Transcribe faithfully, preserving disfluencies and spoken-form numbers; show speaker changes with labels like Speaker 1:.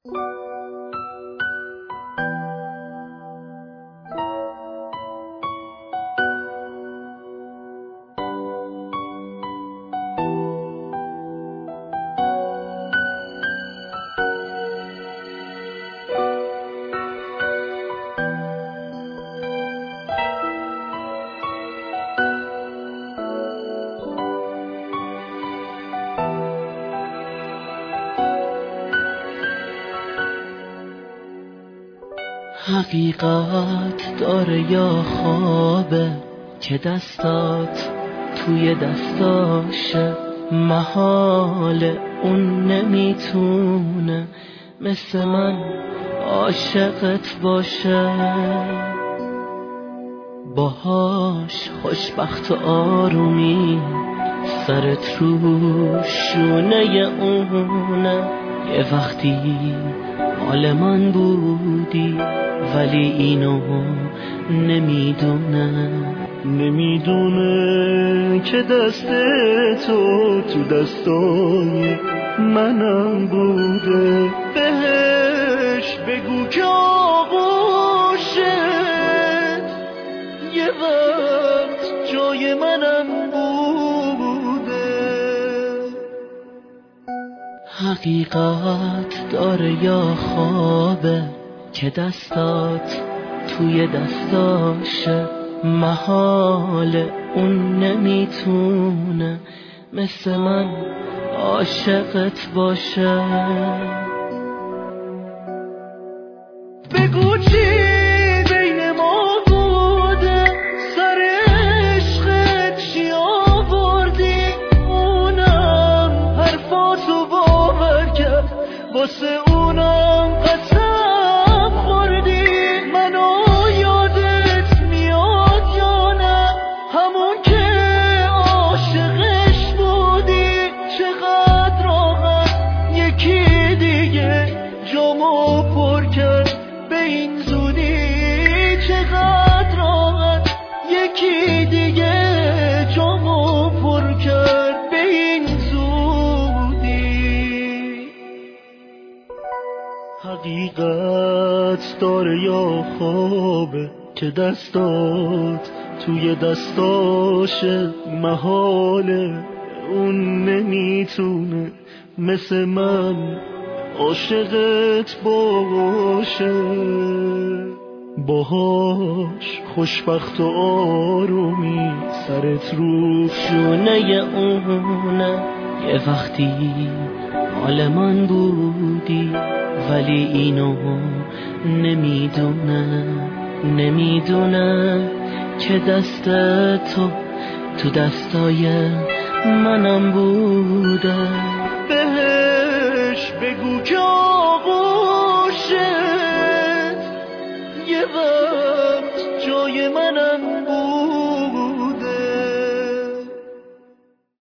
Speaker 1: حقیقت داره یا خوابه که دستات توی دستاشه، محاله اون نمیتونه مثل من عاشقت باشه. باهاش خوشبخت و آرومی سرت رو شونه اونه، یه وقتی مال من بودی ولی اینو نمیدونه.
Speaker 2: نمیدونه که دست تو تو دستای منم بوده. بهش بگو که آغوشت یه وقت جای منم بوده.
Speaker 1: حقیقت داره یا خوابه که دستات توی دستاشه، محاله اون نمیتونه مثل من عاشقت باشه.
Speaker 2: بگو چی بین ما بوده، سر عشقت چی آوردی، اونم حرفاتو باور کرد، واسه اونم قسم خوردی. منو یادت میاد یا نه، همون که عاشقش بودی. چقدر راحت یکی دیگه جامو پر کرد به این زودی. چقدر راحت یکی دیگه جامو پر کرد به این زودی. حقیقت داره یا خوابه که دستات توی دستاشه، محاله اون نمیتونه مثل من عاشقت باشه. باهاش خوشبخت و آرومی سرت رو
Speaker 1: شونه اونه، یه وقتی مال من بودی ولی اینو نمیدونه. نمیدونه که دست تو تو دستای منم بوده.
Speaker 2: بهش بگو که آغوشت یه وقت جای منم بود.